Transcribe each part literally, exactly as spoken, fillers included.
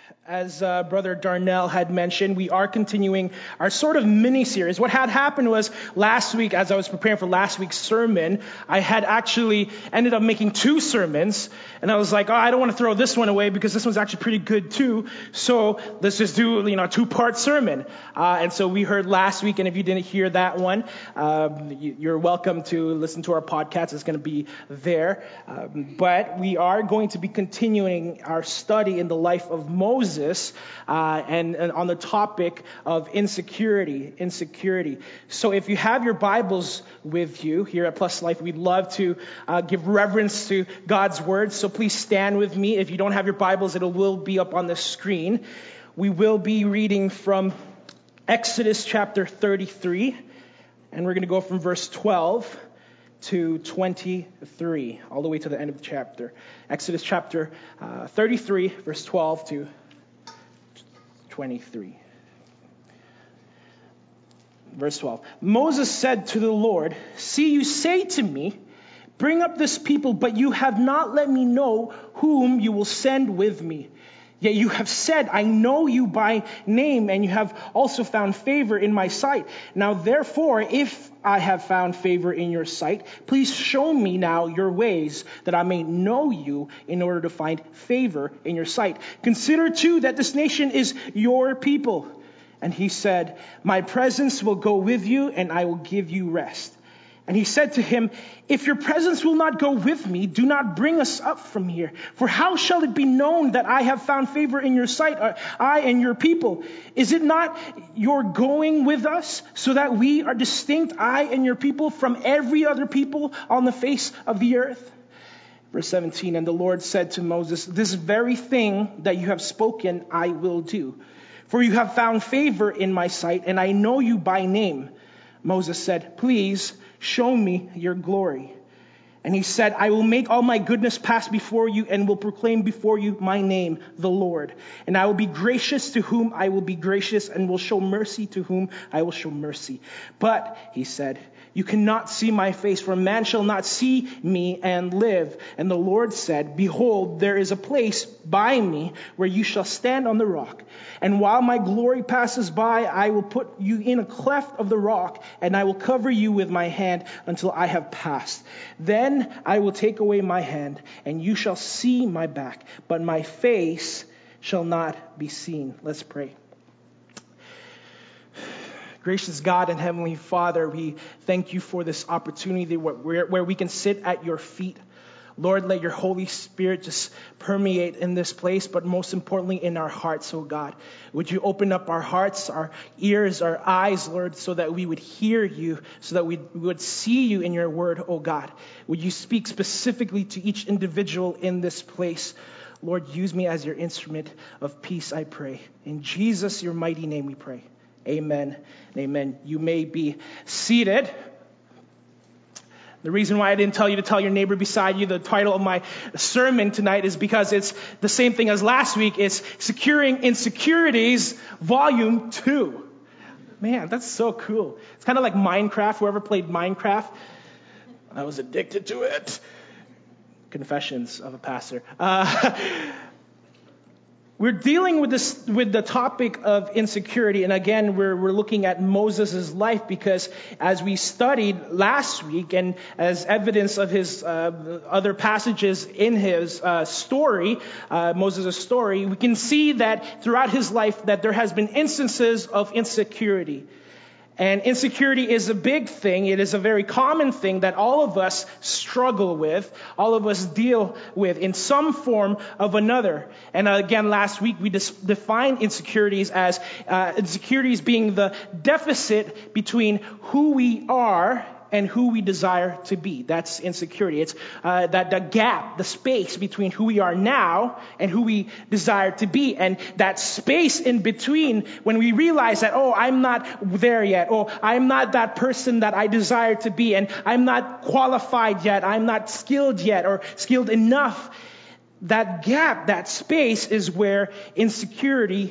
As uh, Brother Darnell had mentioned, we are continuing our sort of mini-series. What had happened was last week, as I was preparing for last week's sermon, I had actually ended up making two sermons. And I was like, oh, I don't want to throw this one away because this one's actually pretty good too. So let's just do, you know, a two-part sermon. Uh, and so we heard last week, and if you didn't hear that one, um, you're welcome to listen to our podcast. It's going to be there. Um, but we are going to be continuing our study in the life of Moses. Uh, and, and on the topic of insecurity, insecurity. So if you have your Bibles with you here at Plus Life, we'd love to uh, give reverence to God's Word. So please stand with me. If you don't have your Bibles, it will be up on the screen. We will be reading from Exodus chapter thirty-three, and we're going to go from verse twelve to twenty-three, all the way to the end of the chapter. Exodus chapter uh, thirty-three, verse twelve to twenty-three. Verse twelve. Moses said to the Lord, "See, you say to me, bring up this people, but you have not let me know whom you will send with me. Yet you have said, I know you by name, and you have also found favor in my sight. Now therefore, if I have found favor in your sight, please show me now your ways, that I may know you in order to find favor in your sight. Consider too that this nation is your people." And he said, "My presence will go with you, and I will give you rest." And he said to him, "If your presence will not go with me, do not bring us up from here. For how shall it be known that I have found favor in your sight, I and your people? Is it not your going with us, so that we are distinct, I and your people, from every other people on the face of the earth?" Verse seventeen, and the Lord said to Moses, "This very thing that you have spoken, I will do. For you have found favor in my sight, and I know you by name." Moses said, "Please show me your glory." And he said, "I will make all my goodness pass before you and will proclaim before you my name, the Lord. And I will be gracious to whom I will be gracious and will show mercy to whom I will show mercy. But," he said, "you cannot see my face, for man shall not see me and live." And the Lord said, "Behold, there is a place by me where you shall stand on the rock. And while my glory passes by, I will put you in a cleft of the rock, and I will cover you with my hand until I have passed. Then I will take away my hand, and you shall see my back, but my face shall not be seen." Let's pray. Gracious God and Heavenly Father, we thank you for this opportunity where, where we can sit at your feet. Lord, let your Holy Spirit just permeate in this place, but most importantly in our hearts, oh God. Would you open up our hearts, our ears, our eyes, Lord, so that we would hear you, so that we would see you in your word, oh God. Would you speak specifically to each individual in this place? Lord, use me as your instrument of peace, I pray. In Jesus, your mighty name we pray. Amen and amen. You may be seated. The reason why I didn't tell you to tell your neighbor beside you the title of my sermon tonight is because it's the same thing as last week. It's Securing Insecurities, Volume two. Man, that's so cool. It's kind of like Minecraft. Whoever played Minecraft, I was addicted to it. Confessions of a pastor. Uh, We're dealing with this, with the topic of insecurity. And again, we're, we're looking at Moses' life because as we studied last week and as evidence of his uh, other passages in his uh, story, uh, Moses' story, we can see that throughout his life that there has been instances of insecurity. And insecurity is a big thing. It is a very common thing that all of us struggle with, all of us deal with in some form of another. And again, last week we dis- defined insecurities as uh, insecurities being the deficit between who we are and who we desire to be. That's insecurity. It's uh, that the gap, the space between who we are now and who we desire to be. And that space in between when we realize that, oh, I'm not there yet. Oh, I'm not that person that I desire to be. And I'm not qualified yet. I'm not skilled yet or skilled enough. That gap, that space is where insecurity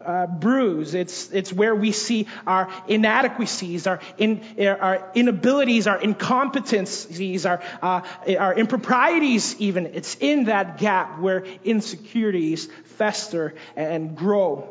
uh, bruise. It's it's where we see our inadequacies, our in our inabilities, our incompetencies, our uh, our improprieties. Even it's in that gap where insecurities fester and grow.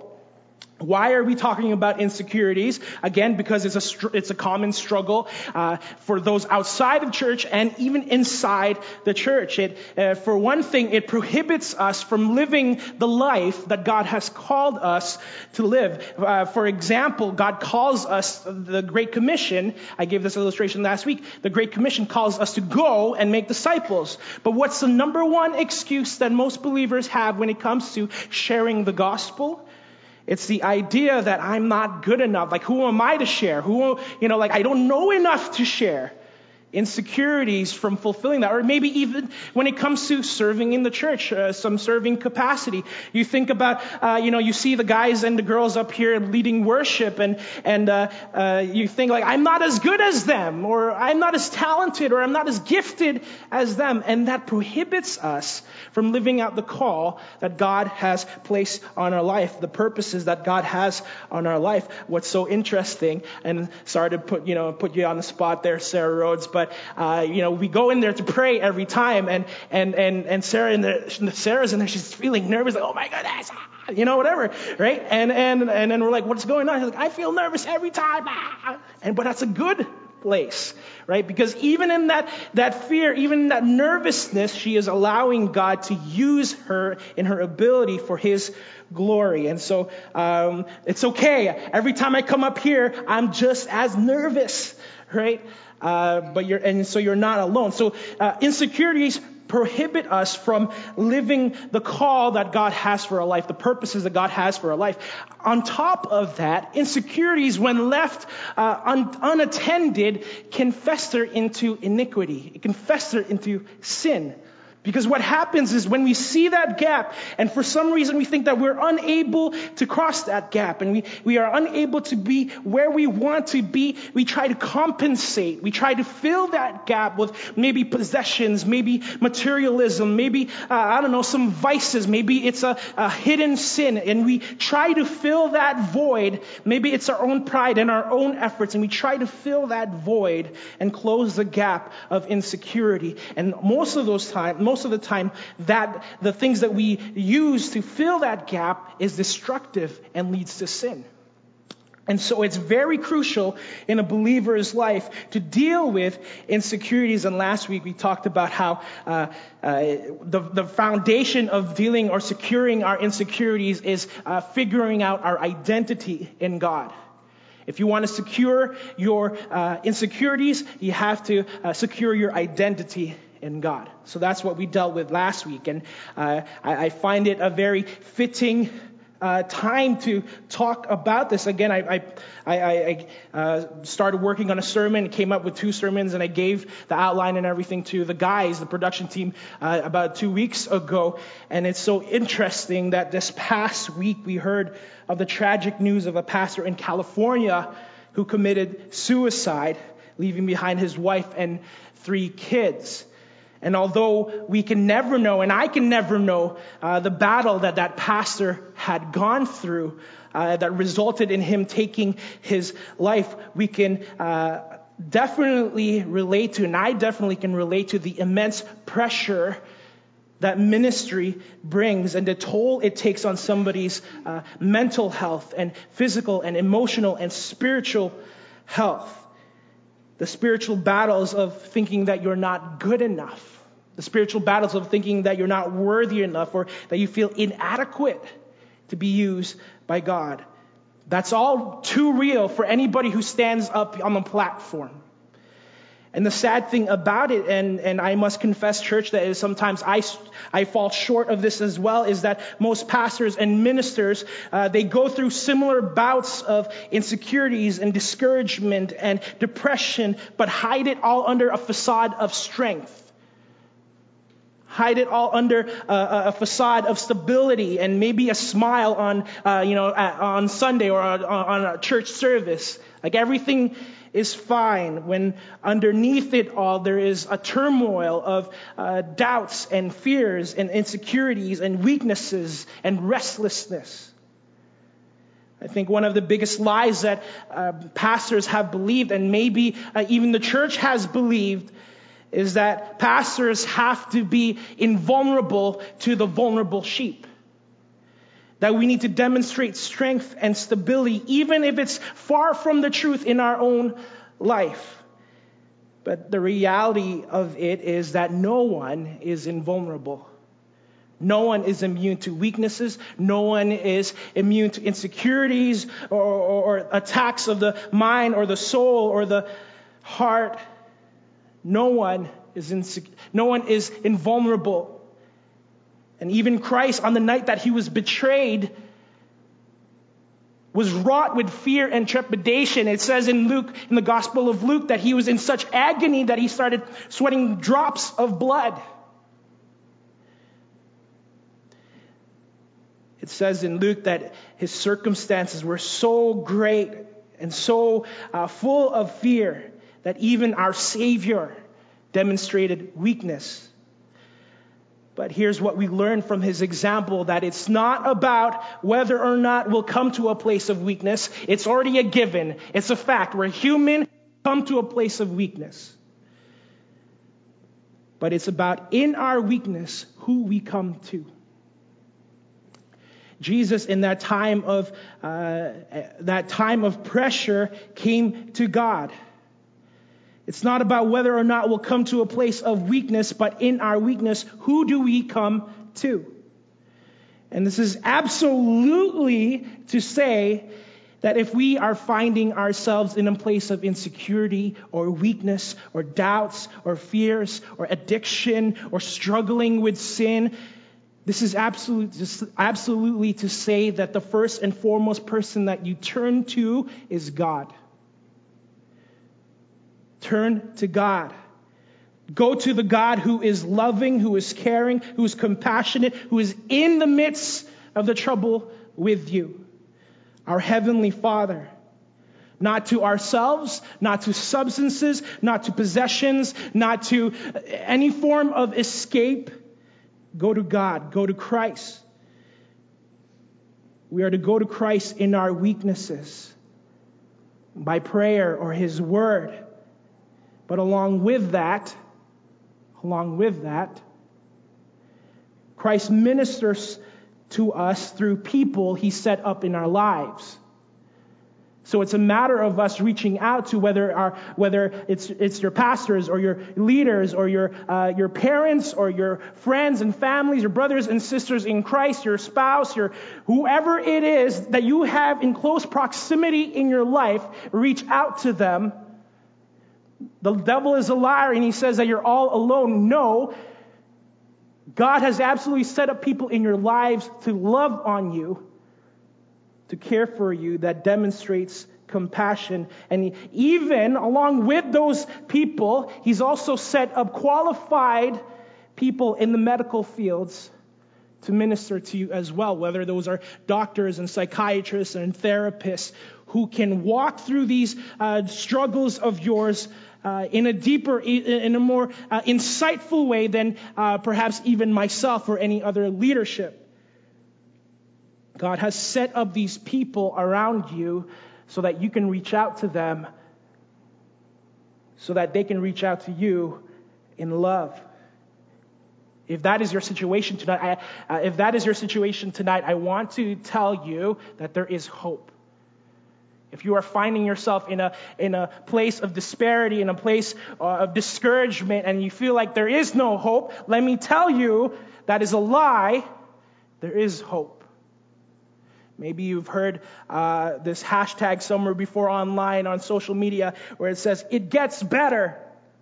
Why are we talking about insecurities? Again, because it's a str- it's a common struggle uh, for those outside of church and even inside the church. It, uh, for one thing, it prohibits us from living the life that God has called us to live. Uh, for example, God calls us the Great Commission. I gave this illustration last week. The Great Commission calls us to go and make disciples. But what's the number one excuse that most believers have when it comes to sharing the gospel? It's the idea that I'm not good enough. Like, who am I to share? Who, you know, like, I don't know enough to share. Insecurities from fulfilling that. Or maybe even when it comes to serving in the church, uh, some serving capacity. You think about, uh, you know, you see the guys and the girls up here leading worship, and and uh, uh, you think like, I'm not as good as them, or I'm not as talented, or I'm not as gifted as them. And that prohibits us from living out the call that God has placed on our life, the purposes that God has on our life. What's so interesting, and sorry to put, you know, put you on the spot there, Sarah Rhodes, but uh, you know, we go in there to pray every time, and and and and Sarah in there, Sarah's in there, she's feeling nervous, like, oh my goodness, you know, whatever, right? And and and then we're like, what's going on? She's like, I feel nervous every time, and but that's a good place, right? Because even in that that fear, even in that nervousness, she is allowing God to use her in her ability for His glory. And so um, it's okay. Every time I come up here, I'm just as nervous, right? Uh, but you're and so you're not alone. So uh, insecurities prohibit us from living the call that God has for our life, the purposes that God has for our life. On top of that, insecurities, when left uh, un- unattended, can fester into iniquity. It can fester into sin. Because what happens is when we see that gap, and for some reason we think that we're unable to cross that gap, and we, we are unable to be where we want to be, we try to compensate. We try to fill that gap with maybe possessions, maybe materialism, maybe, uh, I don't know, some vices. Maybe it's a, a hidden sin, and we try to fill that void. Maybe it's our own pride and our own efforts, and we try to fill that void and close the gap of insecurity. And most of those times, most Most of the time, that the things that we use to fill that gap is destructive and leads to sin. And so it's very crucial in a believer's life to deal with insecurities. And last week we talked about how uh, uh, the, the foundation of dealing or securing our insecurities is uh, figuring out our identity in God. If you want to secure your uh, insecurities, you have to uh, secure your identity in God. So that's what we dealt with last week. And uh, I, I find it a very fitting uh, time to talk about this. Again, I I, I, I uh, started working on a sermon, came up with two sermons, and I gave the outline and everything to the guys, the production team, uh, about two weeks ago. And it's so interesting that this past week we heard of the tragic news of a pastor in California who committed suicide, leaving behind his wife and three kids. And although we can never know, and I can never know, uh, the battle that that pastor had gone through uh, that resulted in him taking his life, we can uh, definitely relate to, and I definitely can relate to the immense pressure that ministry brings and the toll it takes on somebody's uh, mental health and physical and emotional and spiritual health. The spiritual battles of thinking that you're not good enough. The spiritual battles of thinking that you're not worthy enough or that you feel inadequate to be used by God. That's all too real for anybody who stands up on the platform. And the sad thing about it, and, and I must confess, church, that is sometimes I, I fall short of this as well, is that most pastors and ministers, uh, they go through similar bouts of insecurities and discouragement and depression, but hide it all under a facade of strength. Hide it all under a, a facade of stability and maybe a smile on, uh, you know, on Sunday or on, on a church service. Like everything is fine when underneath it all there is a turmoil of uh, doubts and fears and insecurities and weaknesses and restlessness. I think one of the biggest lies that uh, pastors have believed, and maybe uh, even the church has believed, is that pastors have to be invulnerable to the vulnerable sheep. That we need to demonstrate strength and stability, even if it's far from the truth in our own life. But the reality of it is that no one is invulnerable. No one is immune to weaknesses. No one is immune to insecurities or, or, or attacks of the mind or the soul or the heart. No one is insec- no one is invulnerable. And even Christ, on the night that he was betrayed, was wrought with fear and trepidation. It says in Luke, in the Gospel of Luke, that he was in such agony that he started sweating drops of blood. It says in Luke that his circumstances were so great and so uh, full of fear that even our Savior demonstrated weakness. But here's what we learn from his example, that it's not about whether or not we'll come to a place of weakness. It's already a given. It's a fact. We're human, come to a place of weakness. But it's about in our weakness who we come to. Jesus, in that time of uh, that time of pressure, came to God. It's not about whether or not we'll come to a place of weakness, but in our weakness, who do we come to? And this is absolutely to say that if we are finding ourselves in a place of insecurity or weakness or doubts or fears or addiction or struggling with sin, this is absolute, just absolutely to say that the first and foremost person that you turn to is God. Turn to God. Go to the God who is loving, who is caring, who is compassionate, who is in the midst of the trouble with you. Our Heavenly Father. Not to ourselves, not to substances, not to possessions, not to any form of escape. Go to God. Go to Christ. We are to go to Christ in our weaknesses by prayer or His Word. But along with that, along with that, Christ ministers to us through people He set up in our lives. So it's a matter of us reaching out to whether our whether it's it's your pastors or your leaders or your uh, your parents or your friends and families, your brothers and sisters in Christ, your spouse, your whoever it is that you have in close proximity in your life. Reach out to them. The devil is a liar, and he says that you're all alone. No, God has absolutely set up people in your lives to love on you, to care for you, that demonstrates compassion. And even along with those people, He's also set up qualified people in the medical fields to minister to you as well, whether those are doctors and psychiatrists and therapists who can walk through these uh, struggles of yours uh, in a deeper, in a more uh, insightful way than uh, perhaps even myself or any other leadership. God has set up these people around you so that you can reach out to them, so that they can reach out to you in love. If that is your situation tonight, I, uh, if that is your situation tonight, I want to tell you that there is hope. If you are finding yourself in a in a place of disparity, in a place uh, of discouragement, and you feel like there is no hope, let me tell you that is a lie. There is hope. Maybe you've heard uh, this hashtag somewhere before online on social media where it says, "It gets better."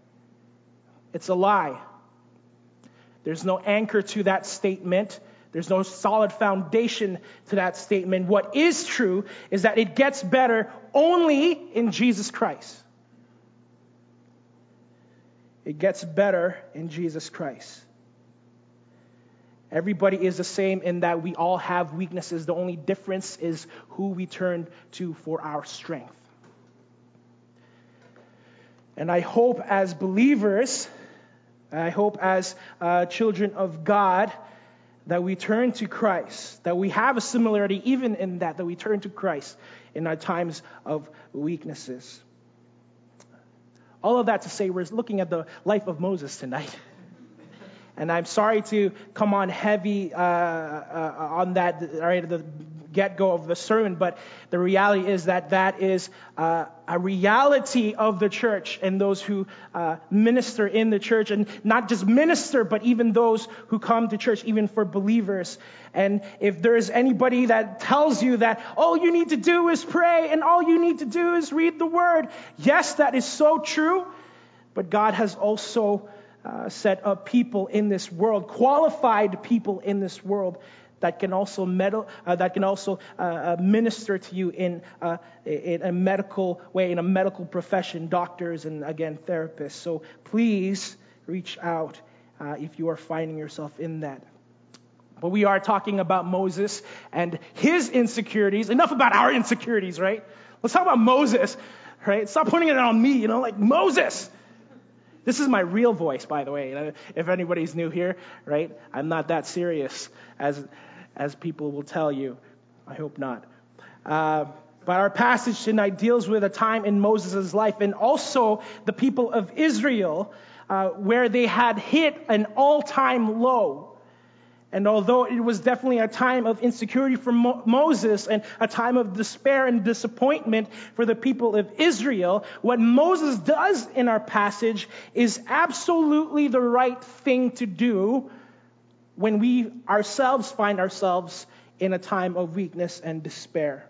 It's a lie. There's no anchor to that statement. There's no solid foundation to that statement. What is true is that it gets better only in Jesus Christ. It gets better in Jesus Christ. Everybody is the same in that we all have weaknesses. The only difference is who we turn to for our strength. And I hope as believers, I hope as uh, children of God, that we turn to Christ, that we have a similarity even in that, that we turn to Christ in our times of weaknesses. All of that to say, we're looking at the life of Moses tonight. And I'm sorry to come on heavy uh, uh, on that right at the get-go of the sermon, but the reality is that that is uh, a reality of the church and those who uh, minister in the church, and not just minister, but even those who come to church, even for believers. And if there is anybody that tells you that all you need to do is pray and all you need to do is read the word, yes, that is so true, but God has also Uh, set up people in this world, qualified people in this world that can also medal, uh, that can also uh, uh, minister to you in uh, in a medical way, in a medical profession, doctors and again therapists. So please reach out uh, if you are finding yourself in that. But we are talking about Moses and his insecurities. Enough about our insecurities, right? Let's talk about Moses, right? Stop putting it on me, you know, like Moses. This is my real voice, by the way. If anybody's new here, right? I'm not that serious as as people will tell you. I hope not. Uh, but our passage tonight deals with a time in Moses' life and also the people of Israel uh, where they had hit an all-time low. And although it was definitely a time of insecurity for Mo- Moses and a time of despair and disappointment for the people of Israel, what Moses does in our passage is absolutely the right thing to do when we ourselves find ourselves in a time of weakness and despair.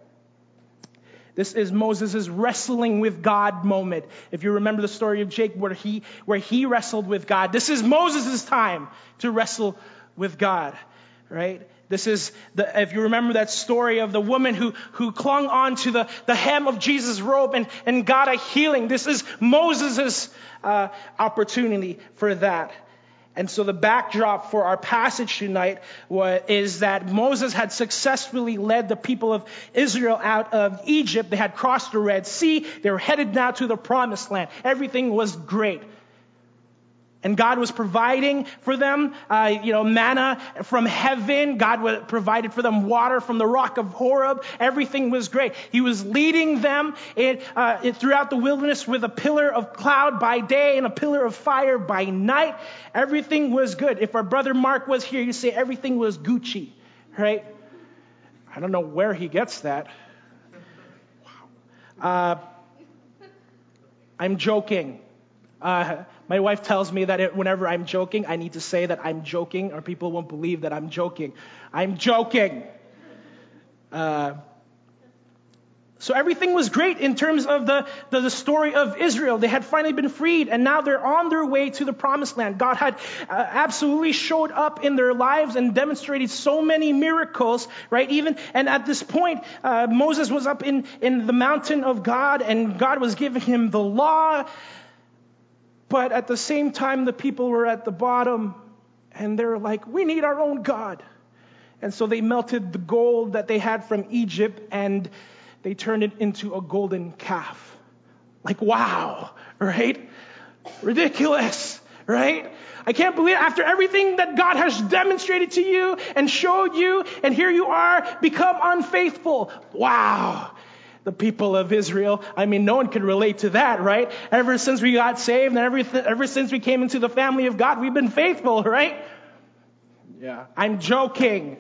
This is Moses' wrestling with God moment. If you remember the story of Jacob where he, where he wrestled with God, this is Moses' time to wrestle with God, right? This is the, if you remember that story of the woman who, who clung on to the, the hem of Jesus' robe and, and got a healing. This is Moses' uh, opportunity for that. And so the backdrop for our passage tonight was, is that Moses had successfully led the people of Israel out of Egypt. They had crossed the Red Sea. They were headed now to the Promised Land. Everything was great. And God was providing for them, uh, you know, manna from heaven. God provided for them water from the rock of Horeb. Everything was great. He was leading them in, uh, in, throughout the wilderness with a pillar of cloud by day and a pillar of fire by night. Everything was good. If our brother Mark was here, you'd say everything was Gucci, right? I don't know where he gets that. Wow. Uh, I'm joking. Uh, my wife tells me that it, whenever I'm joking, I need to say that I'm joking or people won't believe that I'm joking. I'm joking. Uh, so everything was great in terms of the, the, the story of Israel. They had finally been freed and now they're on their way to the Promised Land. God had uh, absolutely showed up in their lives and demonstrated so many miracles, right? Even, and at this point, uh, Moses was up in, in the mountain of God and God was giving him the law. But at the same time, the people were at the bottom and they're like, we need our own God. And so they melted the gold that they had from Egypt and they turned it into a golden calf. Like, wow, right? Ridiculous, right? I can't believe after everything that God has demonstrated to you and showed you, and here you are, become unfaithful. Wow. The people of Israel, I mean, no one can relate to that, right? Ever since we got saved and every, ever since we came into the family of God, we've been faithful, right? Yeah, I'm joking.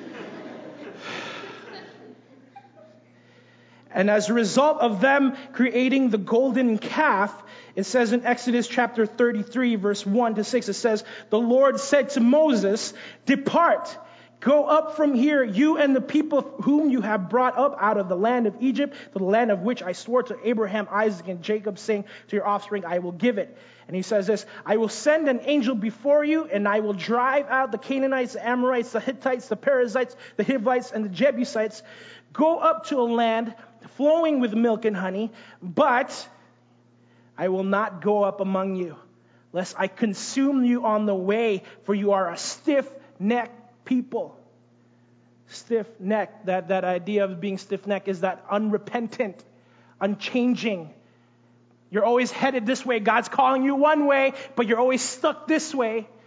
And as a result of them creating the golden calf, it says in Exodus chapter thirty-three, verse one to six, it says, the Lord said to Moses, depart. Go up from here, you and the people whom you have brought up out of the land of Egypt, to the land of which I swore to Abraham, Isaac, and Jacob, saying, to your offspring I will give it. And he says this, I will send an angel before you, and I will drive out the Canaanites, the Amorites, the Hittites, the Perizzites, the Hivites, and the Jebusites. Go up to a land flowing with milk and honey, but I will not go up among you, lest I consume you on the way, for you are a stiff-necked people. Stiff-necked, that, that idea of being stiff-necked is that unrepentant, unchanging. You're always headed this way. God's calling you one way, but you're always stuck this way.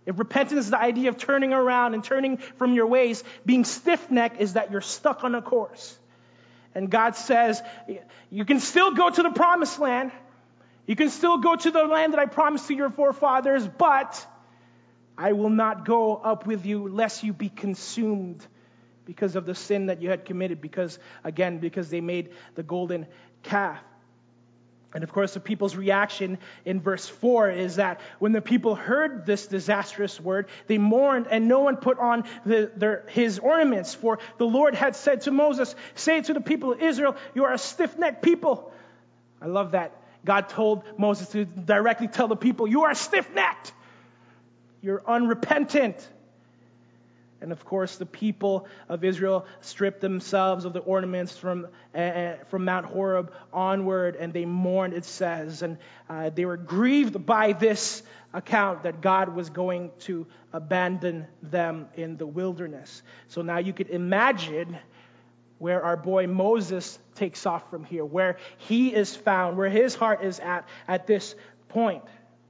If repentance is the idea of turning around and turning from your ways, being stiff-necked is that you're stuck on a course. And God says, you can still go to the promised land. You can still go to the land that I promised to your forefathers, but I will not go up with you lest you be consumed because of the sin that you had committed, because, again, because they made the golden calf. And of course, the people's reaction in verse four is that when the people heard this disastrous word, they mourned, and no one put on the, their, his ornaments. For the Lord had said to Moses, say to the people of Israel, you are a stiff-necked people. I love that. God told Moses to directly tell the people, you are stiff-necked. You're unrepentant. And of course, the people of Israel stripped themselves of the ornaments from uh, from Mount Horeb onward, and they mourned, it says. And uh, they were grieved by this account that God was going to abandon them in the wilderness. So now you could imagine where our boy Moses takes off from here, where he is found, where his heart is at at this point.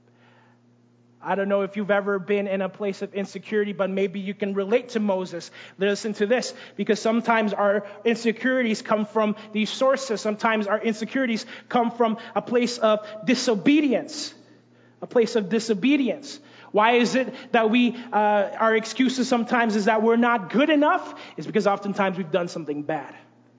I don't know if you've ever been in a place of insecurity, but maybe you can relate to Moses. Listen to this, because sometimes our insecurities come from these sources. Sometimes our insecurities come from a place of disobedience, a place of disobedience. Why is it that we, uh, our excuses sometimes is that we're not good enough? It's because oftentimes we've done something bad.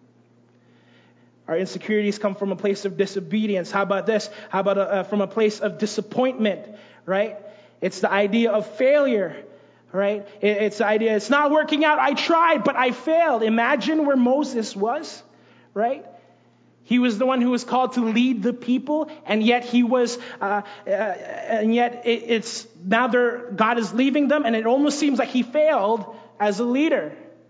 Our insecurities come from a place of disobedience. How about this? How about uh, from a place of disappointment, right? It's the idea of failure, right? It's the idea, it's not working out. I tried, but I failed. Imagine where Moses was, right? He was the one who was called to lead the people, and yet he was, uh, uh, and yet it, it's now they're, God is leaving them, and it almost seems like he failed as a leader.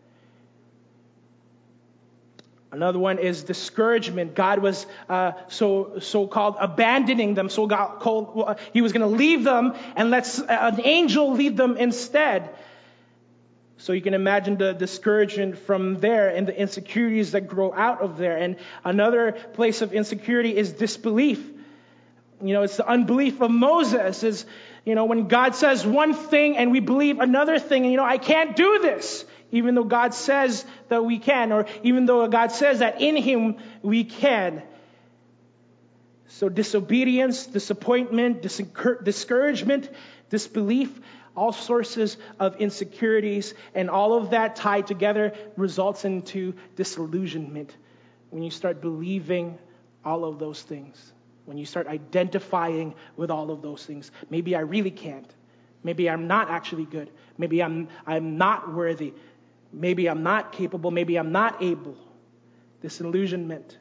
Another one is discouragement. God was uh, so so called abandoning them. So God called, uh, he was going to leave them and let uh, an angel lead them instead. So you can imagine the discouragement from there and the insecurities that grow out of there. And another place of insecurity is disbelief. You know, it's the unbelief of Moses. Is, you know, when God says one thing and we believe another thing, and, you know, I can't do this. Even though God says that we can, or even though God says that in him we can. So disobedience, disappointment, discouragement, disbelief, all sources of insecurities, and all of that tied together results into disillusionment. When you start believing all of those things, when you start identifying with all of those things, maybe I really can't. Maybe I'm not actually good. Maybe I'm I'm not worthy. Maybe I'm not capable. Maybe I'm not able. Disillusionment.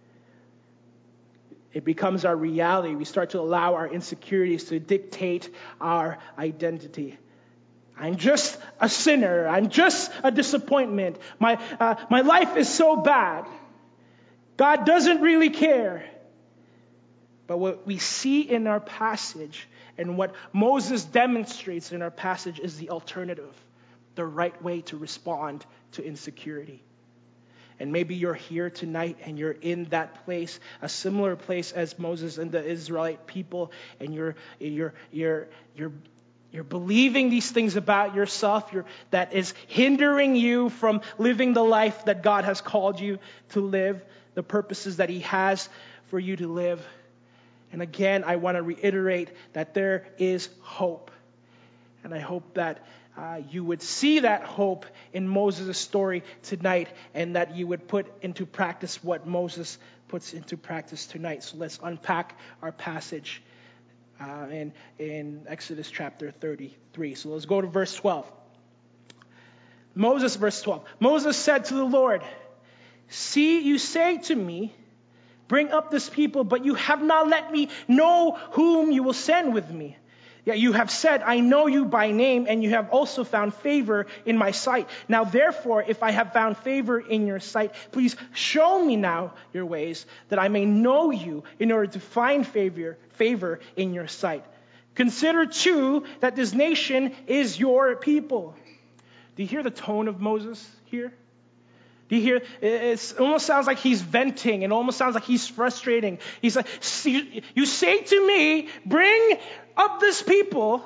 It becomes our reality. We start to allow our insecurities to dictate our identity. I'm just a sinner. I'm just a disappointment. My uh, my life is so bad. God doesn't really care. But what we see in our passage and what Moses demonstrates in our passage is the alternative, the right way to respond to insecurity. And maybe you're here tonight and you're in that place, a similar place as Moses and the Israelite people, and you're you're you're you're you're believing these things about yourself you're, that is hindering you from living the life that God has called you to live, the purposes that he has for you to live. And again, I want to reiterate that there is hope. And I hope that uh, you would see that hope in Moses' story tonight, and that you would put into practice what Moses puts into practice tonight. So let's unpack our passage uh, in, in Exodus chapter thirty-three. So let's go to verse twelve. Moses, verse twelve. Moses said to the Lord, "See, you say to me, bring up this people, but you have not let me know whom you will send with me. Yet you have said, I know you by name, and you have also found favor in my sight. Now therefore, if I have found favor in your sight, please show me now your ways, that I may know you in order to find favor, favor in your sight. Consider too that this nation is your people." Do you hear the tone of Moses here? Do you hear? It almost sounds like he's venting. It almost sounds like he's frustrating. He's like, you say to me, bring up this people,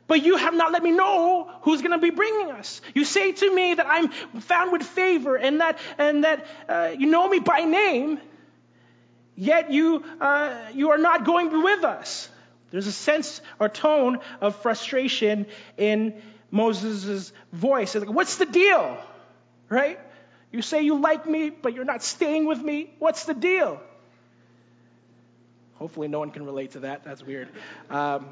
but you have not let me know who's going to be bringing us. You say to me that I'm found with favor and that and that uh, you know me by name, yet you uh, you are not going with us. There's a sense or tone of frustration in Moses' voice. It's like, what's the deal? Right? You say you like me, but you're not staying with me. What's the deal? Hopefully no one can relate to that. That's weird. Um,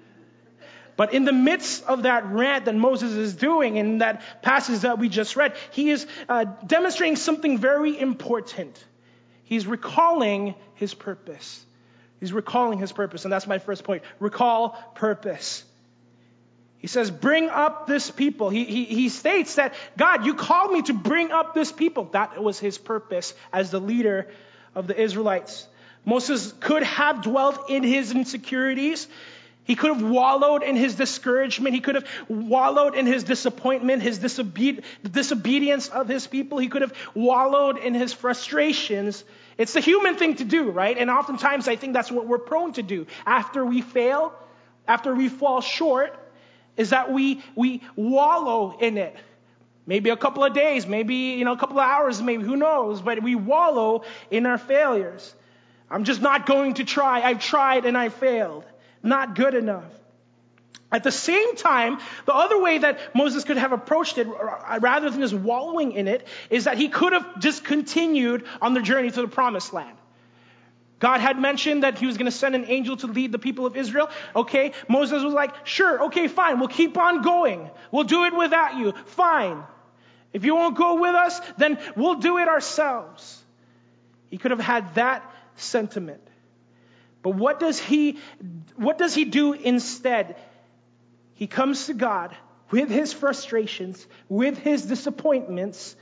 but in the midst of that rant that Moses is doing in that passage that we just read, he is uh, demonstrating something very important. He's recalling his purpose. He's recalling his purpose, and that's my first point. Recall purpose. He says, bring up this people. He, he, he states that, God, you called me to bring up this people. That was his purpose as the leader of the Israelites. Moses could have dwelt in his insecurities. He could have wallowed in his discouragement. He could have wallowed in his disappointment, his disobe- the disobedience of his people. He could have wallowed in his frustrations. It's the human thing to do, right? And oftentimes I think that's what we're prone to do. After we fail, after we fall short, is that we we wallow in it. Maybe a couple of days, maybe you know a couple of hours, maybe who knows, but we wallow in our failures. I'm just not going to try. I've tried and I failed. Not good enough. At the same time, the other way that Moses could have approached it, rather than just wallowing in it, is that he could have just continued on the journey to the promised land. God had mentioned that he was going to send an angel to lead the people of Israel. Okay, Moses was like, sure, okay, fine, we'll keep on going. We'll do it without you. Fine. If you won't go with us, then we'll do it ourselves. He could have had that sentiment. But what does he, what does he do instead? He comes to God with his frustrations, with his disappointments,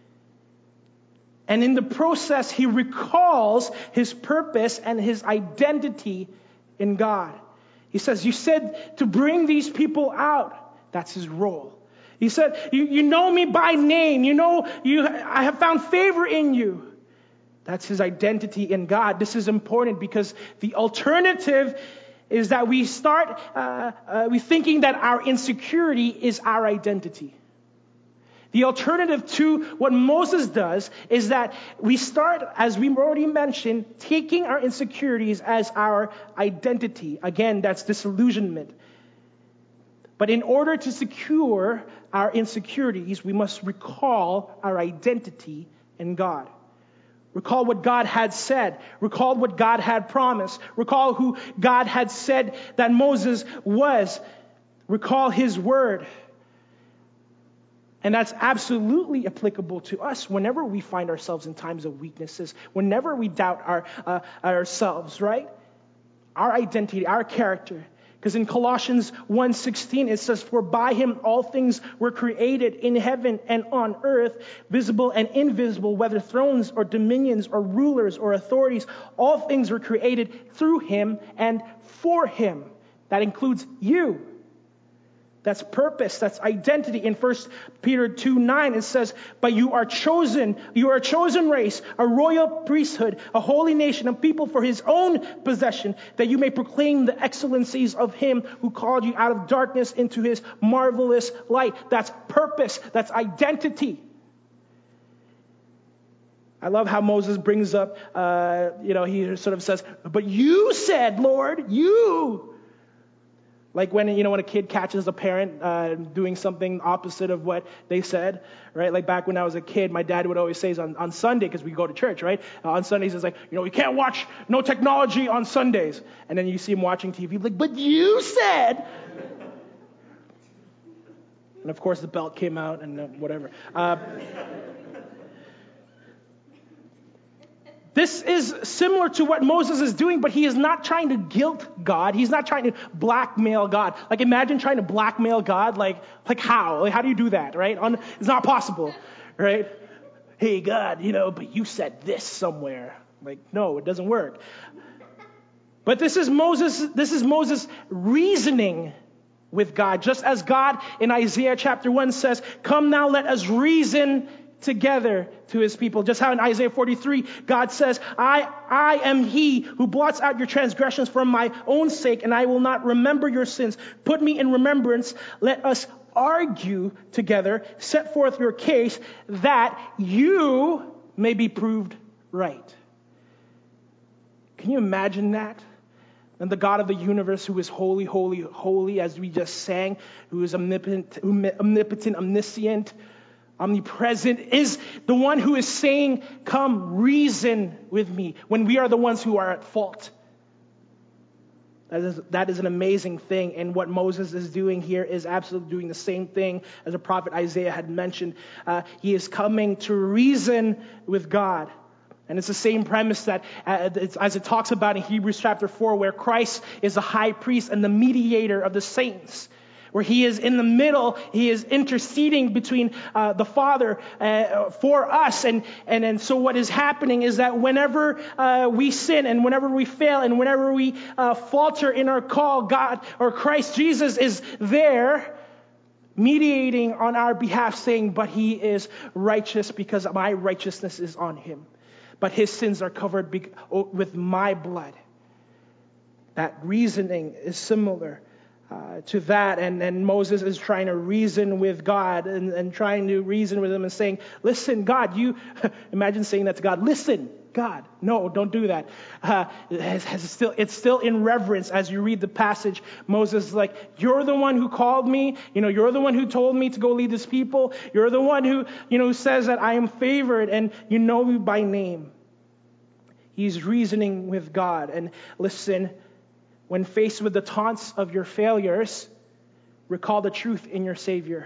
and in the process, he recalls his purpose and his identity in God. He says, you said to bring these people out. That's his role. He said, you, you know me by name. You know, you, I have found favor in you. That's his identity in God. This is important because the alternative is that we start uh, uh, we thinking that our insecurity is our identity. The alternative to what Moses does is that we start, as we already mentioned, taking our insecurities as our identity. Again, that's disillusionment. But in order to secure our insecurities, we must recall our identity in God. Recall what God had said. Recall what God had promised. Recall who God had said that Moses was. Recall his word. And that's absolutely applicable to us whenever we find ourselves in times of weaknesses, whenever we doubt our uh, ourselves, right? Our identity, our character. Because in Colossians one sixteen, it says, for by him all things were created in heaven and on earth, visible and invisible, whether thrones or dominions or rulers or authorities, all things were created through him and for him. That includes you. That's purpose, that's identity. In First Peter two nine, it says, but you are chosen, you are a chosen race, a royal priesthood, a holy nation, a people for his own possession, that you may proclaim the excellencies of him who called you out of darkness into his marvelous light. That's purpose, that's identity. I love how Moses brings up, uh, you know, he sort of says, but you said, Lord, you... Like when, you know, when a kid catches a parent uh, doing something opposite of what they said, right? Like back when I was a kid, my dad would always say on, on Sunday, because we go to church, right? Uh, on Sundays, it's like, you know, you can't watch no technology on Sundays. And then you see him watching T V, like, but you said. And of course the belt came out and uh, whatever. Uh, This is similar to what Moses is doing, but he is not trying to guilt God. He's not trying to blackmail God. Like imagine trying to blackmail God. Like, like how? Like how do you do that, right? On, it's not possible, right? Hey, God, you know, but you said this somewhere. Like, no, it doesn't work. But this is Moses, this is Moses reasoning with God. Just as God in Isaiah chapter one says, come now, let us reason together to his people. Just how in Isaiah forty-three, God says, I, I am he who blots out your transgressions for my own sake, and I will not remember your sins. Put me in remembrance. Let us argue together, set forth your case, that you may be proved right. Can you imagine that? And the God of the universe, who is holy, holy, holy, as we just sang, who is omnipotent, omnipotent, omniscient, omnipresent, is the one who is saying, come reason with me, when we are the ones who are at fault. That is, that is an amazing thing. And what Moses is doing here is absolutely doing the same thing as the prophet Isaiah had mentioned. Uh, he is coming to reason with God. And it's the same premise that, uh, it's, as it talks about in Hebrews chapter four, where Christ is the high priest and the mediator of the saints, where he is in the middle, he is interceding between uh, the Father uh, for us. And, and, and so what is happening is that whenever uh, we sin and whenever we fail and whenever we uh, falter in our call, God or Christ Jesus is there mediating on our behalf, saying, but he is righteous because my righteousness is on him. But his sins are covered be- with my blood. That reasoning is similar uh, to that. And, and Moses is trying to reason with God and, and trying to reason with him and saying, listen, God, you... Imagine saying that to God. Listen, God. No, don't do that. Uh, it's, it's, still, it's still in reverence as you read the passage. Moses is like, you're the one who called me. You know, you're the one who told me to go lead this people. You're the one who, you know, says that I am favored and you know me by name. He's reasoning with God. And listen, when faced with the taunts of your failures, recall the truth in your Savior.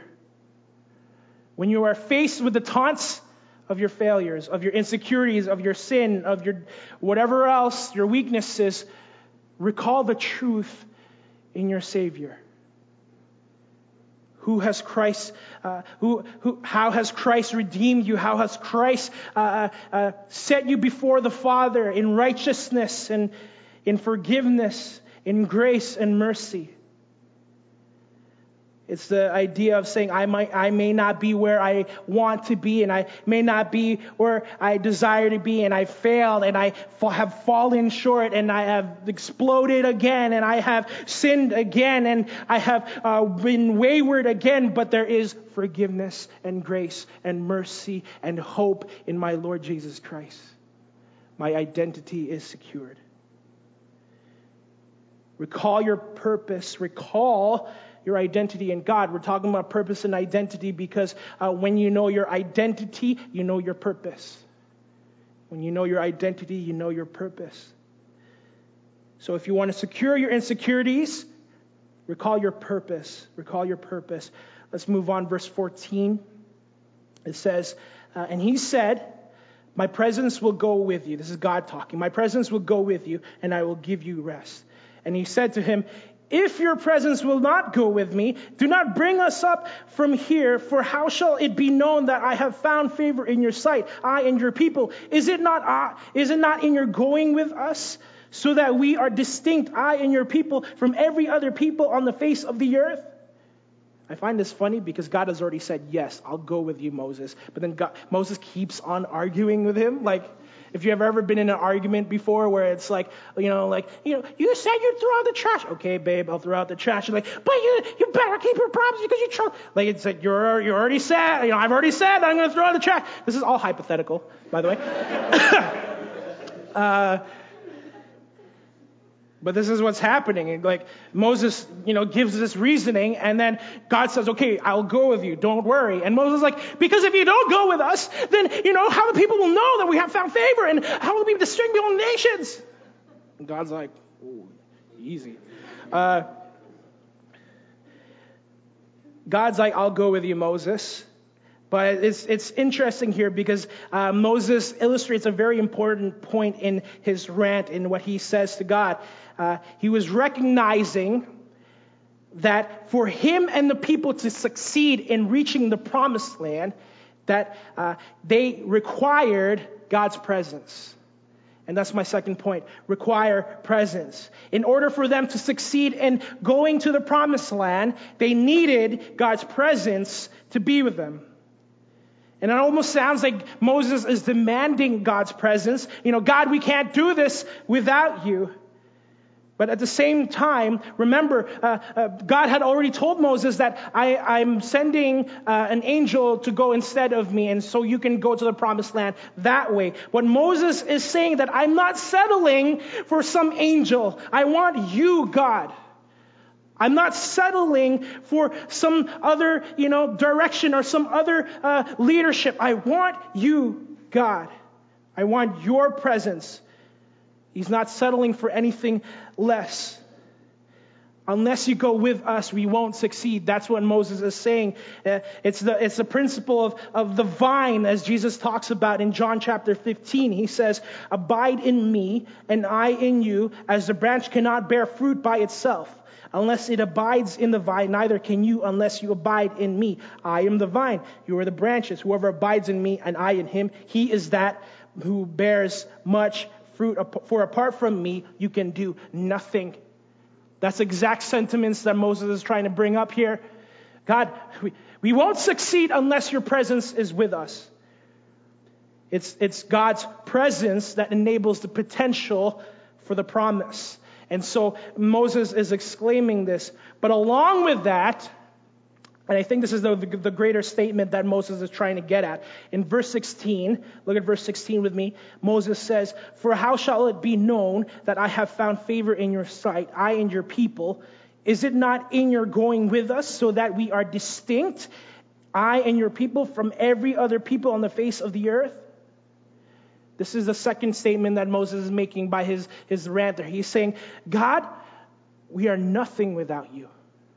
When you are faced with the taunts of your failures, of your insecurities, of your sin, of your whatever else, your weaknesses, recall the truth in your Savior. Who has Christ, uh, who, who, how has Christ redeemed you? How has Christ uh, uh, set you before the Father in righteousness and in forgiveness, in grace and mercy? It's the idea of saying, I might, I may not be where I want to be, and I may not be where I desire to be, and I failed, and I fa- have fallen short, and I have exploded again, and I have sinned again, and I have uh, been wayward again, but there is forgiveness and grace and mercy and hope in my Lord Jesus Christ. My identity is secured. Recall your purpose. Recall your identity in God. We're talking about purpose and identity because uh, when you know your identity, you know your purpose. When you know your identity, you know your purpose. So if you want to secure your insecurities, recall your purpose. Recall your purpose. Let's move on. Verse fourteen. It says, uh, and he said, my presence will go with you. This is God talking. My presence will go with you, and I will give you rest. And he said to him, if your presence will not go with me, do not bring us up from here, for how shall it be known that I have found favor in your sight, I and your people? Is it not, uh, is it not in your going with us, so that we are distinct, I and your people, from every other people on the face of the earth? I find this funny because God has already said, yes, I'll go with you, Moses. But then God, Moses keeps on arguing with him. Like, if you've ever been in an argument before where it's like, you know, like, you know, you said you'd throw out the trash. Okay, babe, I'll throw out the trash. You're like, but you you better keep your promise because you chose. Like, it's like, you're, you already said, you know, I've already said I'm going to throw out the trash. This is all hypothetical, by the way. uh, But this is what's happening. Like Moses, you know, gives this reasoning, and then God says, okay, I'll go with you. Don't worry. And Moses is like, because if you don't go with us, then, you know, how the people will know that we have found favor, and how will we distinguish among nations? And God's like, oh, easy. Uh, God's like, I'll go with you, Moses. But it's it's interesting here because uh, Moses illustrates a very important point in his rant, in what he says to God. Uh, he was recognizing that for him and the people to succeed in reaching the promised land, that uh, they required God's presence. And that's my second point, require presence. In order for them to succeed in going to the promised land, they needed God's presence to be with them. And it almost sounds like Moses is demanding God's presence. You know, God, we can't do this without you. But at the same time, remember, uh, uh, God had already told Moses that I, I'm sending uh, an angel to go instead of me, and so you can go to the promised land that way. What Moses is saying that I'm not settling for some angel. I want you, God. I'm not settling for some other, you know, direction or some other uh, leadership. I want you, God. I want your presence. He's not settling for anything less. Unless you go with us, we won't succeed. That's what Moses is saying. Uh, it's the it's the principle of, of the vine, as Jesus talks about in John chapter fifteen. He says, abide in me and I in you, as the branch cannot bear fruit by itself. Unless it abides in the vine, neither can you unless you abide in me. I am the vine, you are the branches. Whoever abides in me and I in him, he is that who bears much fruit. For apart from me, you can do nothing. That's exact sentiments that Moses is trying to bring up here. God, we, we won't succeed unless your presence is with us. It's, it's God's presence that enables the potential for the promise. And so Moses is exclaiming this. But along with that, and I think this is the, the, the greater statement that Moses is trying to get at. In verse sixteen, look at verse sixteen with me. Moses says, for how shall it be known that I have found favor in your sight, I and your people? Is it not in your going with us so that we are distinct, I and your people, from every other people on the face of the earth? This is the second statement that Moses is making by his, his rant there. He's saying, God, we are nothing without you.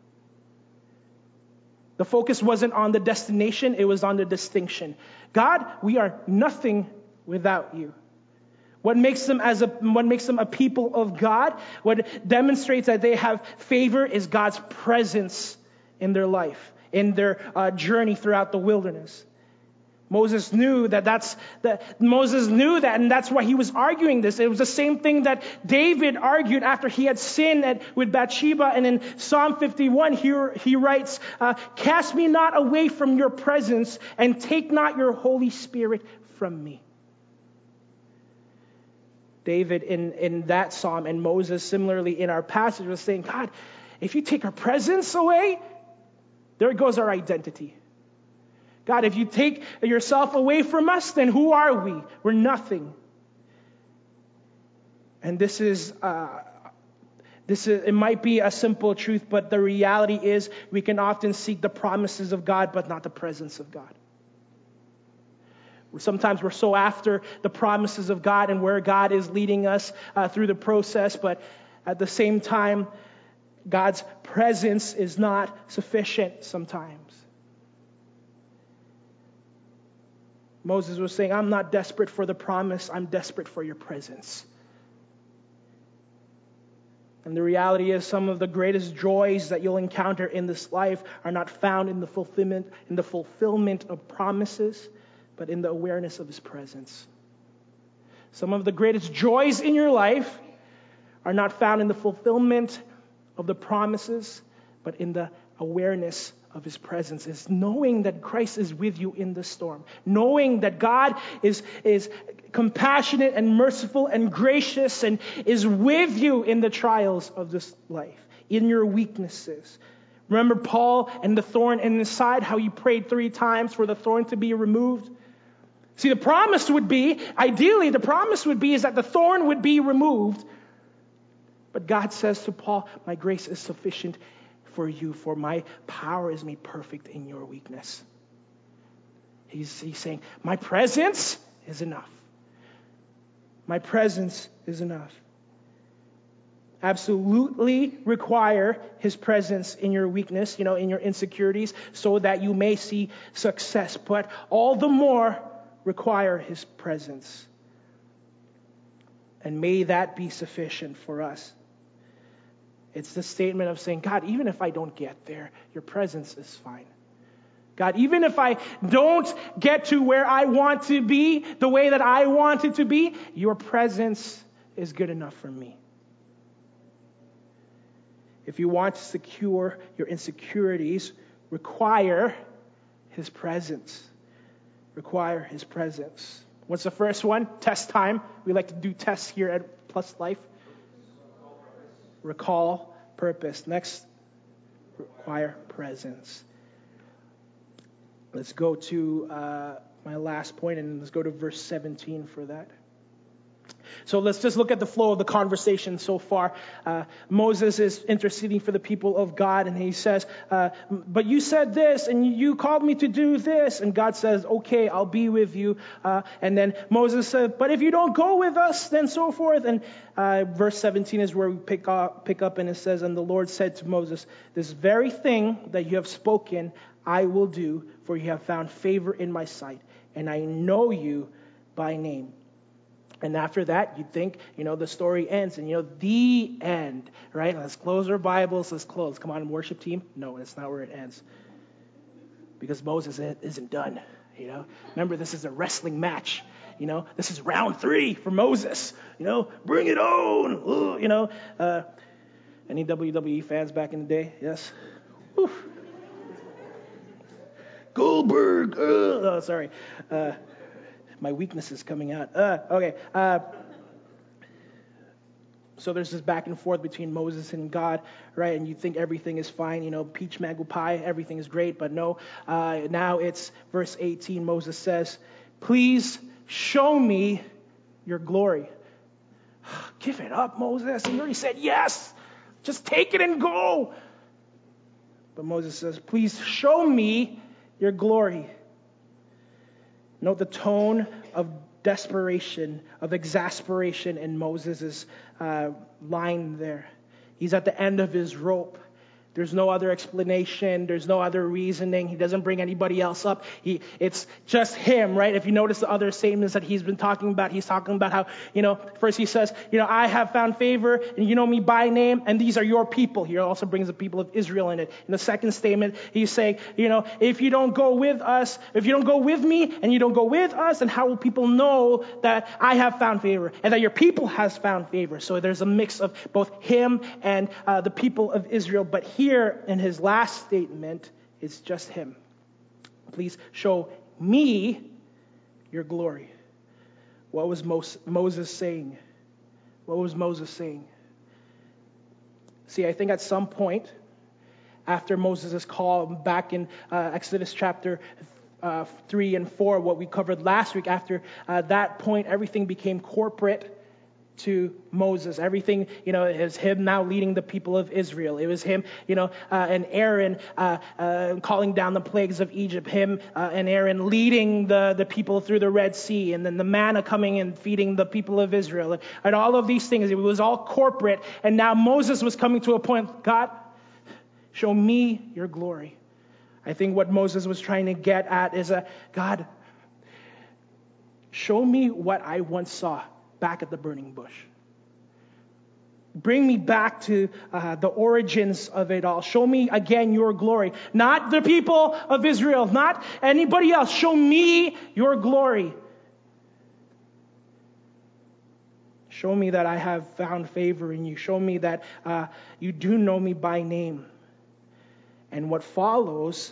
The focus wasn't on the destination, it was on the distinction. God, we are nothing without you. What makes them as a what makes them a people of God, what demonstrates that they have favor, is God's presence in their life, in their uh, journey throughout the wilderness. Moses knew that that's that Moses knew that, and that's why he was arguing this. It was the same thing that David argued after he had sinned at, with Bathsheba. And in Psalm fifty-one, he, he writes, uh, cast me not away from your presence, and take not your Holy Spirit from me. David in, in that psalm, and Moses similarly in our passage, was saying, God, if you take our presence away, there goes our identity. God, if you take yourself away from us, then who are we? We're nothing. And this is, uh, this is, it might be a simple truth, but the reality is we can often seek the promises of God, but not the presence of God. Sometimes we're so after the promises of God and where God is leading us uh, through the process, but at the same time, God's presence is not sufficient sometimes. Moses was saying, I'm not desperate for the promise, I'm desperate for your presence. And the reality is some of the greatest joys that you'll encounter in this life are not found in the fulfillment, in the fulfillment of promises, but in the awareness of his presence. Some of the greatest joys in your life are not found in the fulfillment of the promises, but in the awareness of his presence. Is knowing that Christ is with you in the storm. Knowing that God is, is compassionate and merciful and gracious and is with you in the trials of this life, in your weaknesses. Remember Paul and the thorn in his side, how he prayed three times for the thorn to be removed? See, the promise would be, ideally the promise would be is that the thorn would be removed. But God says to Paul, my grace is sufficient for you, for my power is made perfect in your weakness. He's, he's saying, my presence is enough. My presence is enough. Absolutely require his presence in your weakness, you know, in your insecurities, so that you may see success. But all the more require his presence. And may that be sufficient for us. It's the statement of saying, God, even if I don't get there, your presence is fine. God, even if I don't get to where I want to be, the way that I want it to be, your presence is good enough for me. If you want to secure your insecurities, require his presence. require his presence. What's the first one? Test time. We like to do tests here at Plus Life. Recall purpose. Next, require presence. Let's go to uh, my last point, and let's go to verse seventeen for that. So let's just look at the flow of the conversation so far. Uh, Moses is interceding for the people of God, and he says, uh, but you said this, and you called me to do this. And God says, okay, I'll be with you. Uh, and then Moses said, but if you don't go with us, then so forth. And uh, verse seventeen is where we pick up, pick up, and it says, and the Lord said to Moses, this very thing that you have spoken, I will do, for you have found favor in my sight, and I know you by name. And after that, you'd think, you know, the story ends. And, you know, the end, right? Let's close our Bibles. Let's close. Come on, worship team. No, that's not where it ends. Because Moses isn't done, you know. Remember, this is a wrestling match. You know, this is round three for Moses. You know, bring it on. Ooh, you know, uh, any W W E fans back in the day? Yes? Whew. Goldberg. Uh, oh, sorry. Uh My weakness is coming out. Uh, okay. Uh, so there's this back and forth between Moses and God, right? And you think everything is fine, you know, peach mango pie, everything is great. But no, uh, now it's verse eighteen. Moses says, please show me your glory. Give it up, Moses. And he already said, yes, just take it and go. But Moses says, please show me your glory. Note the tone of desperation, of exasperation in Moses' uh, line there. He's at the end of his rope. There's no other explanation. There's no other reasoning. He doesn't bring anybody else up. He, it's just him, right? If you notice the other statements that he's been talking about, he's talking about how, you know, first he says, you know, I have found favor and you know me by name and these are your people. He also brings the people of Israel in it. In the second statement, he's saying, you know, if you don't go with us, if you don't go with me and you don't go with us, then how will people know that I have found favor and that your people has found favor? So there's a mix of both him and uh, the people of Israel. But here in his last statement, it's just him. Please show me your glory. What was Moses saying? What was Moses saying? See, I think at some point, after Moses' call back in uh, Exodus chapter uh, three and four, what we covered last week, after uh, that point, everything became corporate to Moses. Everything, you know, is him now leading the people of Israel. It was him, you know, uh, and Aaron uh, uh, calling down the plagues of Egypt. Him uh, and Aaron leading the, the people through the Red Sea. And then the manna coming and feeding the people of Israel. And, and all of these things. It was all corporate. And now Moses was coming to a point, God, show me your glory. I think what Moses was trying to get at is, a, God, show me what I once saw back at the burning bush. Bring me back to uh, the origins of it all. Show me again your glory. Not the people of Israel, not anybody else. Show me your glory. Show me that I have found favor in you. Show me that uh, you do know me by name. And what follows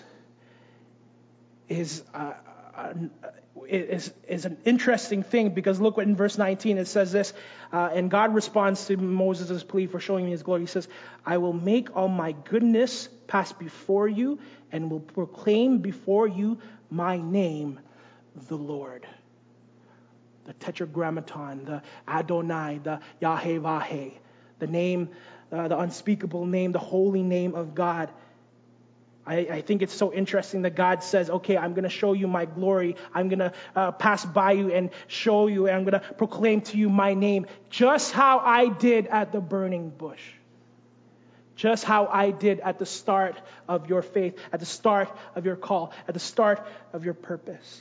is uh, uh, Is, is an interesting thing, because look what in verse nineteen it says this, uh, and God responds to Moses' plea for showing me his glory. He says, I will make all my goodness pass before you and will proclaim before you my name, the Lord. The Tetragrammaton, the Adonai, the Yahweh, the name, uh, the unspeakable name, the holy name of God. I, I think it's so interesting that God says, okay, I'm going to show you my glory. I'm going to uh, pass by you and show you, and I'm going to proclaim to you my name, just how I did at the burning bush. Just how I did at the start of your faith, at the start of your call, at the start of your purpose.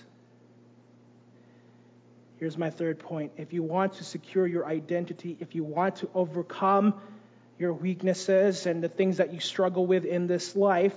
Here's my third point. If you want to secure your identity, if you want to overcome your weaknesses and the things that you struggle with in this life,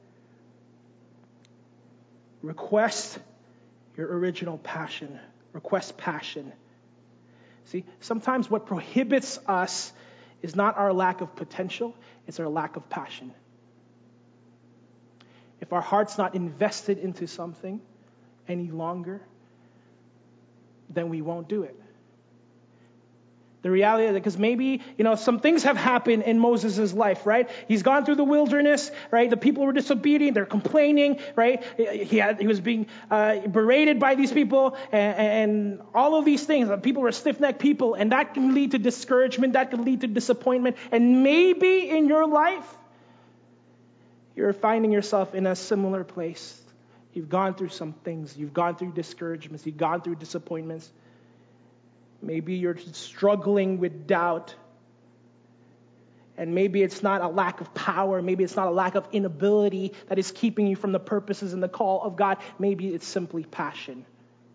request your original passion. Request passion. See, sometimes what prohibits us is not our lack of potential, it's our lack of passion. If our heart's not invested into something, any longer, then we won't do it. The reality is, because maybe, you know, some things have happened in Moses' life, right? He's gone through the wilderness, right? The people were disobedient. They're complaining, right? He had, he was being uh, berated by these people and, and all of these things. People were stiff-necked people, and that can lead to discouragement. That can lead to disappointment. And maybe in your life, you're finding yourself in a similar place. You've gone through some things. You've gone through discouragements. You've gone through disappointments. Maybe you're struggling with doubt. And maybe it's not a lack of power. Maybe it's not a lack of inability that is keeping you from the purposes and the call of God. Maybe it's simply passion.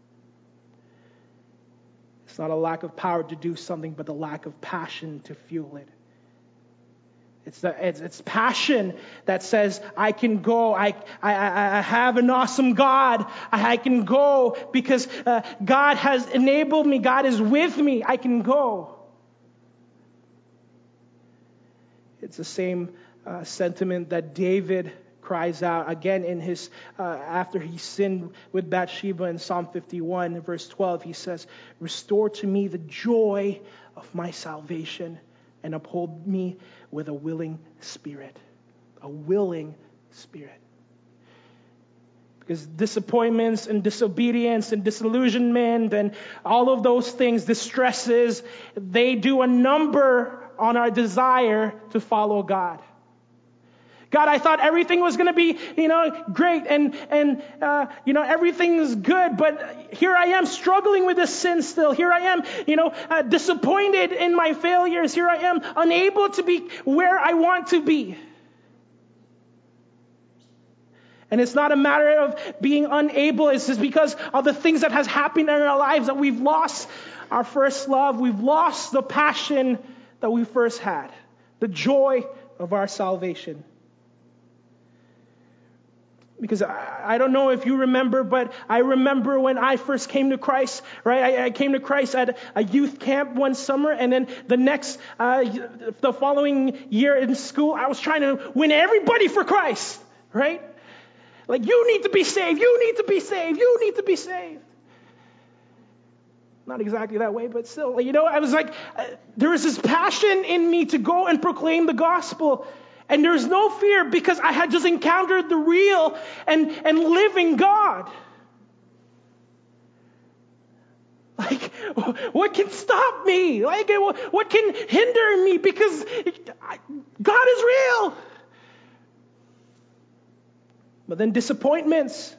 It's not a lack of power to do something, but the lack of passion to fuel it. It's, the, it's it's passion that says, I can go. I I, I have an awesome God. I, I can go because uh, God has enabled me. God is with me. I can go. It's the same uh, sentiment that David cries out again in his uh, after he sinned with Bathsheba in Psalm fifty-one, verse twelve. He says, "Restore to me the joy of my salvation, and uphold me with a willing spirit." A willing spirit. Because disappointments and disobedience and disillusionment and all of those things, distresses, they do a number on our desire to follow God. God, I thought everything was going to be, you know, great and, and uh, you know, everything is good, but here I am struggling with this sin still. Here I am, you know, uh, disappointed in my failures. Here I am unable to be where I want to be. And it's not a matter of being unable. It's just because of the things that has happened in our lives that we've lost our first love. We've lost the passion that we first had, the joy of our salvation. Because I, I don't know if you remember, but I remember when I first came to Christ, right? I, I came to Christ at a youth camp one summer, and then the next, uh, the following year in school, I was trying to win everybody for Christ, right? Like, you need to be saved, you need to be saved, you need to be saved. Not exactly that way, but still, you know, I was like, uh, there was this passion in me to go and proclaim the gospel. And there's no fear because I had just encountered the real and, and living God. Like, what can stop me? Like, what can hinder me? Because God is real. But then disappointments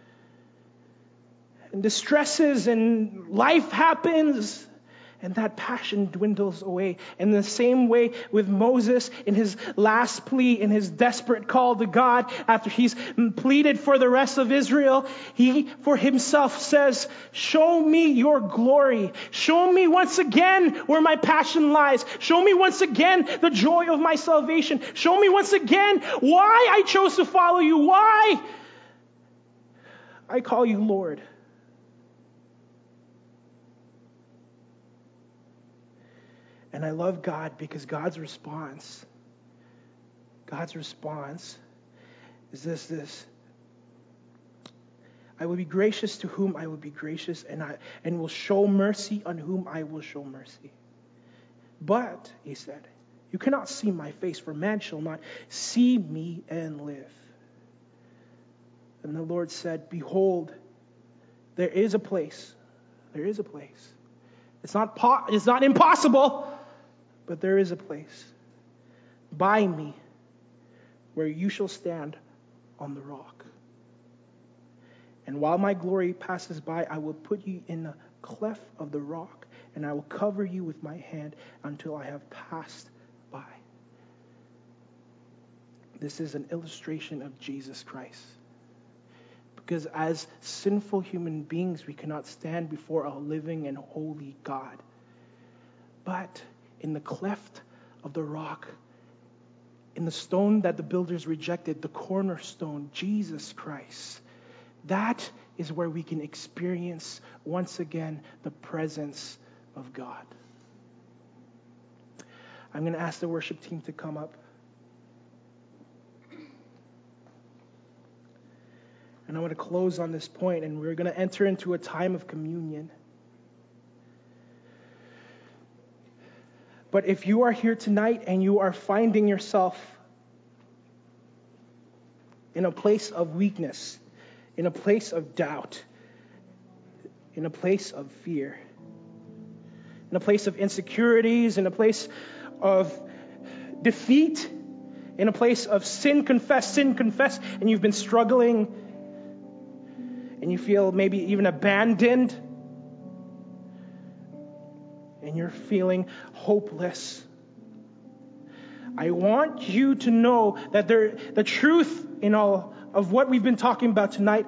and distresses and life happens. And that passion dwindles away. And the same way with Moses in his last plea, in his desperate call to God, after he's pleaded for the rest of Israel, he for himself says, show me your glory. Show me once again where my passion lies. Show me once again the joy of my salvation. Show me once again why I chose to follow you. Why I call you Lord. And I love God because God's response, God's response is this, this. I will be gracious to whom I will be gracious, and I and will show mercy on whom I will show mercy. But, he said, you cannot see my face, for man shall not see me and live. And the Lord said, behold, there is a place. There is a place. It's not po- it's not impossible. But there is a place by me where you shall stand on the rock. And while my glory passes by, I will put you in the cleft of the rock, and I will cover you with my hand until I have passed by. This is an illustration of Jesus Christ. Because as sinful human beings, we cannot stand before a living and holy God. But in the cleft of the rock, in the stone that the builders rejected, the cornerstone, Jesus Christ, that is where we can experience once again the presence of God. I'm going to ask the worship team to come up. And And I want to close on this point, and we're going to enter into a time of communion. But if you are here tonight and you are finding yourself in a place of weakness, in a place of doubt, in a place of fear, in a place of insecurities, in a place of defeat, in a place of sin confess, sin confess, and you've been struggling, and you feel maybe even abandoned, and you're feeling hopeless, I want you to know that there, the truth in all of what we've been talking about tonight,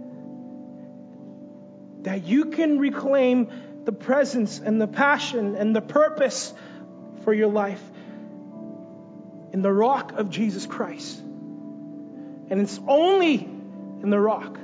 that you can reclaim the presence and the passion and the purpose for your life in the rock of Jesus Christ. And it's only in the rock,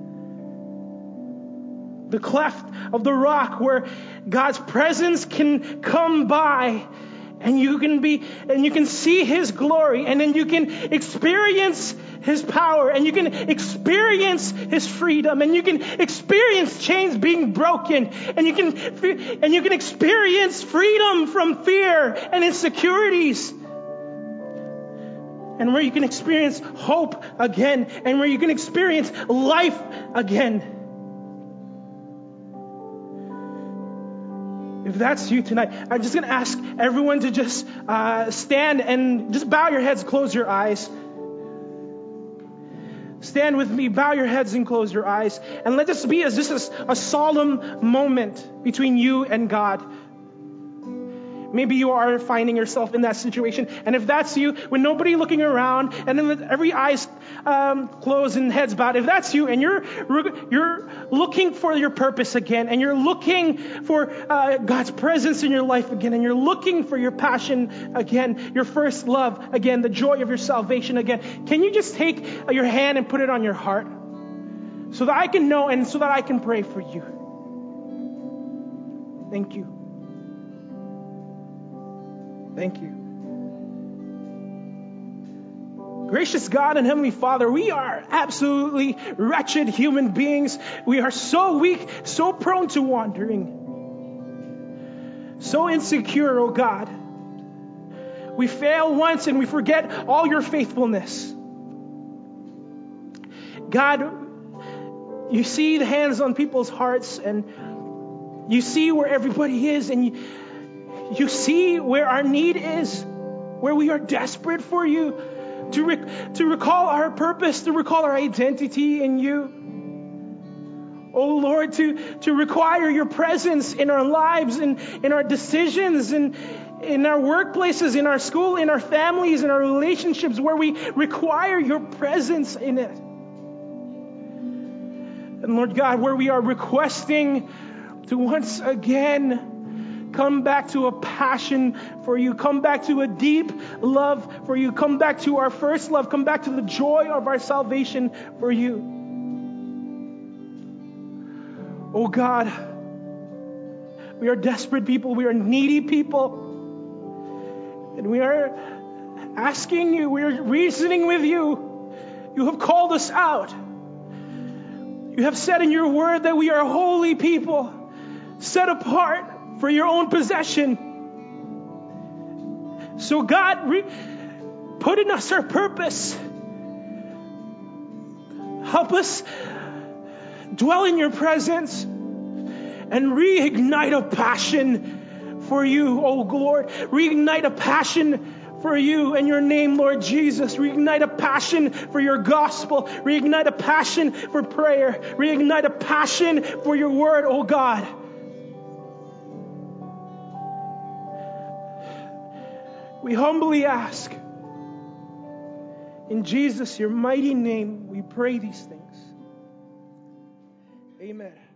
the cleft of the rock, where God's presence can come by, and you can be, and you can see His glory, and then you can experience His power, and you can experience His freedom, and you can experience chains being broken, and you can, and you can experience freedom from fear and insecurities, and where you can experience hope again, and where you can experience life again. If that's you tonight, I'm just going to ask everyone to just uh, stand and just bow your heads, close your eyes. Stand with me, bow your heads and close your eyes. And let this be as just a, a solemn moment between you and God. Maybe you are finding yourself in that situation. And if that's you, with nobody looking around, and then with every eyes um, closed and heads bowed, if that's you and you're you're looking for your purpose again, and you're looking for uh, God's presence in your life again, and you're looking for your passion again, your first love again, the joy of your salvation again, can you just take your hand and put it on your heart so that I can know and so that I can pray for you? Thank you. Thank you. Gracious God and Heavenly Father, we are absolutely wretched human beings. We are so weak, so prone to wandering, so insecure, oh God. We fail once and we forget all your faithfulness. God, you see the hands on people's hearts, and you see where everybody is, and you, You see where our need is, where we are desperate for you, to, rec- to recall our purpose, to recall our identity in you. Oh Lord, to, to require your presence in our lives and in our decisions and in our workplaces, in our school, in our families, in our relationships, where we require your presence in it. And Lord God, where we are requesting to once again come back to a passion for you. Come back to a deep love for you. Come back to our first love. Come back to the joy of our salvation for you. Oh God, we are desperate people. We are needy people. And we are asking you, we are reasoning with you. You have called us out. You have said in your word that we are holy people, set apart for your own possession. So God, re- put in us our purpose. Help us dwell in your presence and reignite a passion for you, oh Lord. Reignite a passion for you and your name, Lord Jesus. Reignite a passion for your gospel. Reignite a passion for prayer. Reignite a passion for your word, oh God. We humbly ask, in Jesus, your mighty name, we pray these things. Amen.